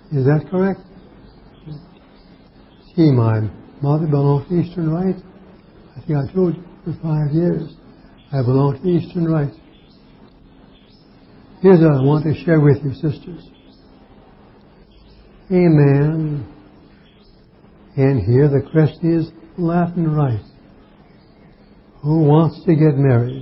Is that correct? See, my mother belonged to Eastern Rite. I think I told you for 5 years I belong to Eastern Rite. Here's what I want to share with you, sisters. A man, and here the question is Latin Rite, who wants to get married.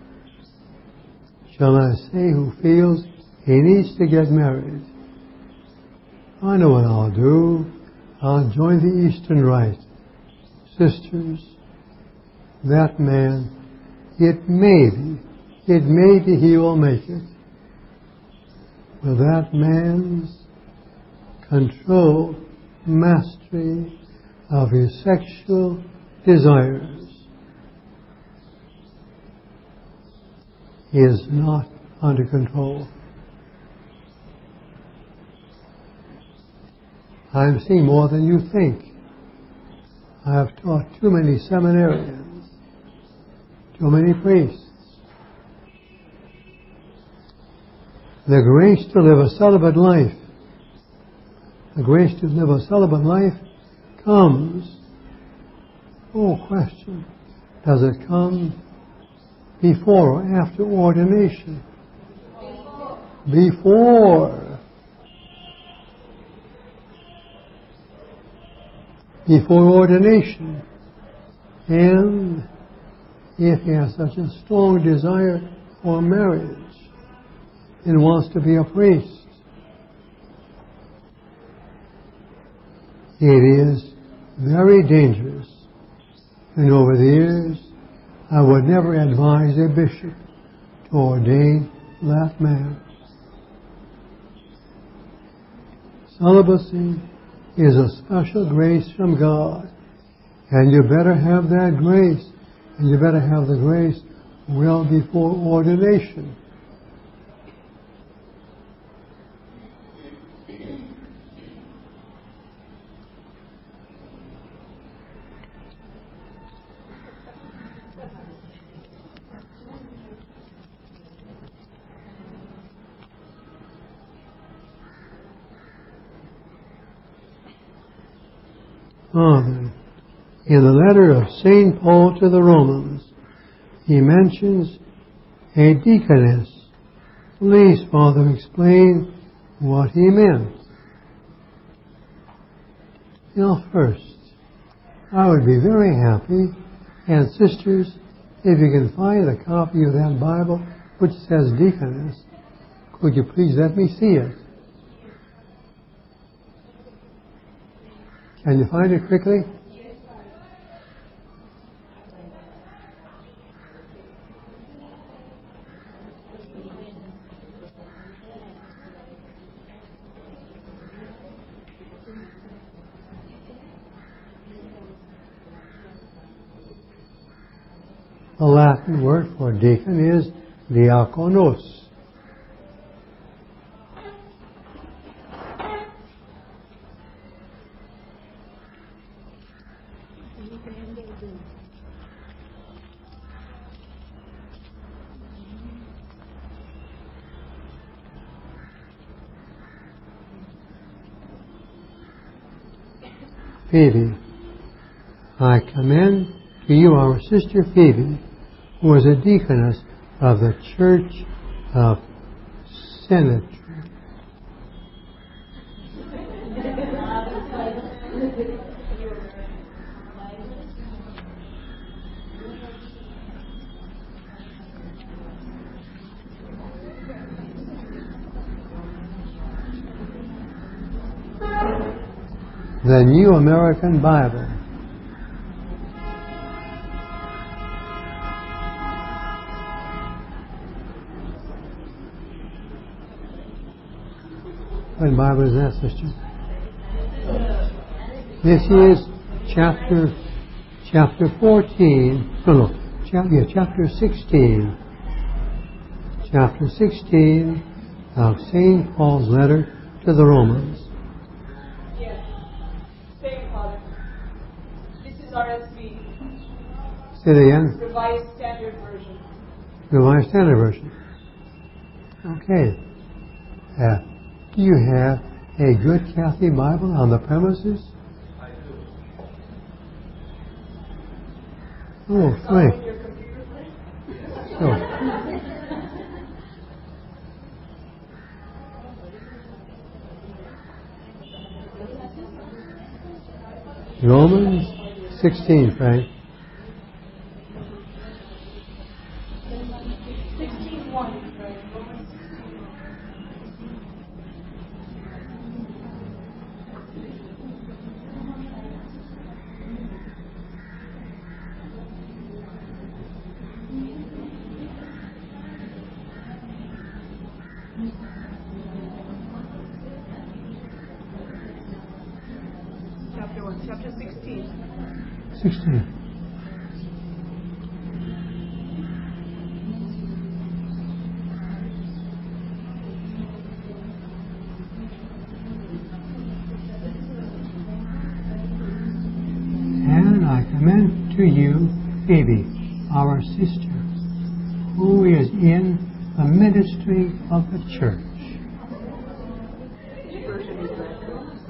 Shall I say who feels he needs to get married? I know what I'll do. I'll join the Eastern Rite. Sisters, that man, it may be he will make it. With that man's control, mastery of his sexual desires is not under control. I'm seeing more than you think. I have taught too many seminarians, too many priests. The grace to live a celibate life, the grace to live a celibate life comes, question, does it come before or after ordination? Before. Before ordination. And if he has such a strong desire for marriage and wants to be a priest, it is very dangerous. And over the years, I would never advise a bishop to ordain that man. Celibacy is a special grace from God. And you better have that grace. And you better have the grace well before ordination. Father, in the letter of St. Paul to the Romans, he mentions a deaconess. Please, Father, explain what he meant. First, I would be very happy, and sisters, if you can find a copy of that Bible which says deaconess, could you please let me see it? Can you find it quickly? The Latin word for deacon is diakonos. Phoebe, I commend to you our sister Phoebe, who was a deaconess of the Church of Senate. The New American Bible. What Bible is that, sister? This is chapter 14. Chapter 16. Chapter 16 of St. Paul's letter to the Romans. Say it again. Revised Standard Version. Revised Standard Version. Okay. Do you have a good Catholic Bible on the premises? I do. Oh, Frank. So, Romans 16, Frank. 16:1. Chapter 1, chapter 16. 16. And I commend to you Phoebe, our sister, who is in the ministry of the church. Which version is that?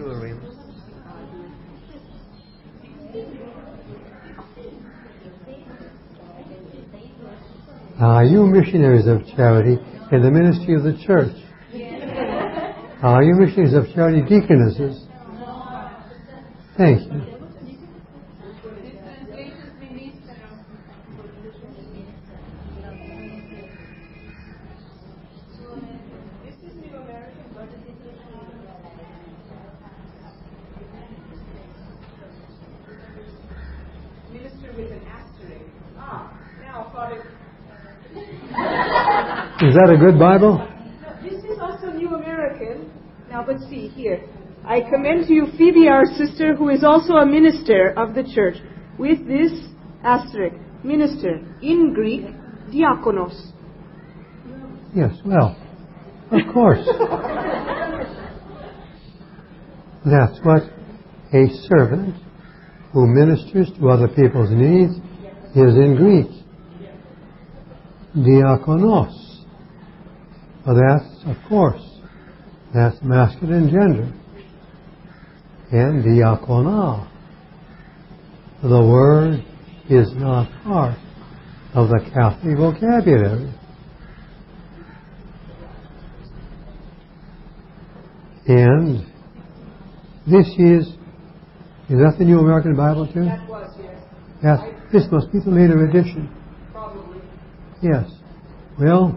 Are you missionaries of charity in the ministry of the church? Are you missionaries of charity deaconesses? Thank you. Minister with an asterisk. Now got it. Is that a good Bible? No, this is also New American. Now, but see here. I commend to you Phoebe, our sister, who is also a minister of the church, with this asterisk, minister, in Greek, diakonos. Yes, well, of course. That's what a servant who ministers to other people's needs is in Greek. Diakonos. Well, that's, of course, that's masculine gender. And diakona. The word is not part of the Catholic vocabulary. And this is that the New American Bible too? That was, yes. Yes, this must be the later edition. Probably. Yes. Well,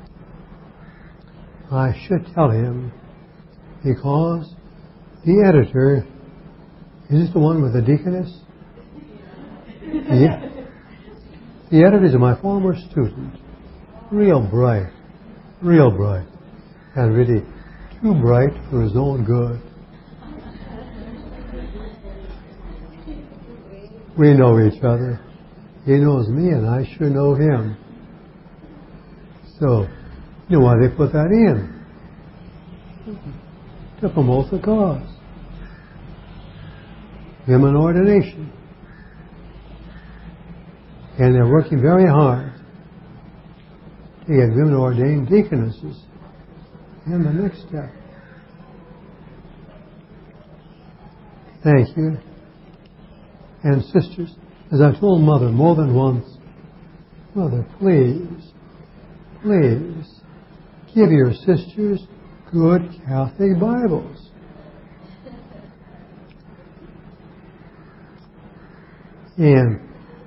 I should tell him because the editor, is this the one with the deaconess? The editor is my former student. Real bright. And really too bright for his own good. We know each other. He knows me and I sure know him. So, you know why they put that in? To promote the cause. Women ordination. And they're working very hard to get women ordained deaconesses. And the next step. Thank you. And sisters, as I told Mother more than once, Mother, please, give your sisters good Catholic Bibles. And,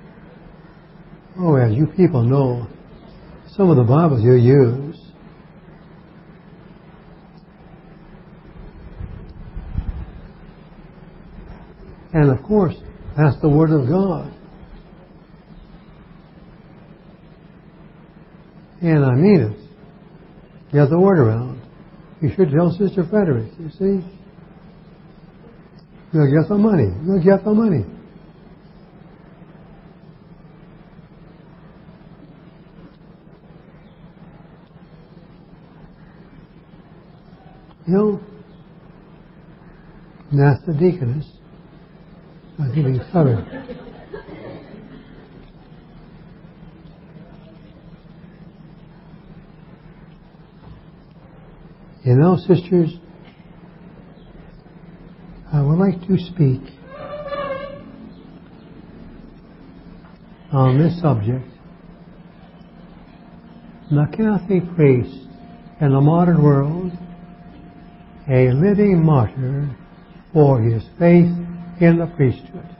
as you people know, some of the Bibles you use, and of course, that's the Word of God. And I mean it. Get the word around. You should tell Sister Frederick, you see. You'll get the money. And that's the deaconess. I think he's covered. Sisters, I would like to speak on this subject. The Catholic priest in the modern world, a living martyr for his faith in the priesthood.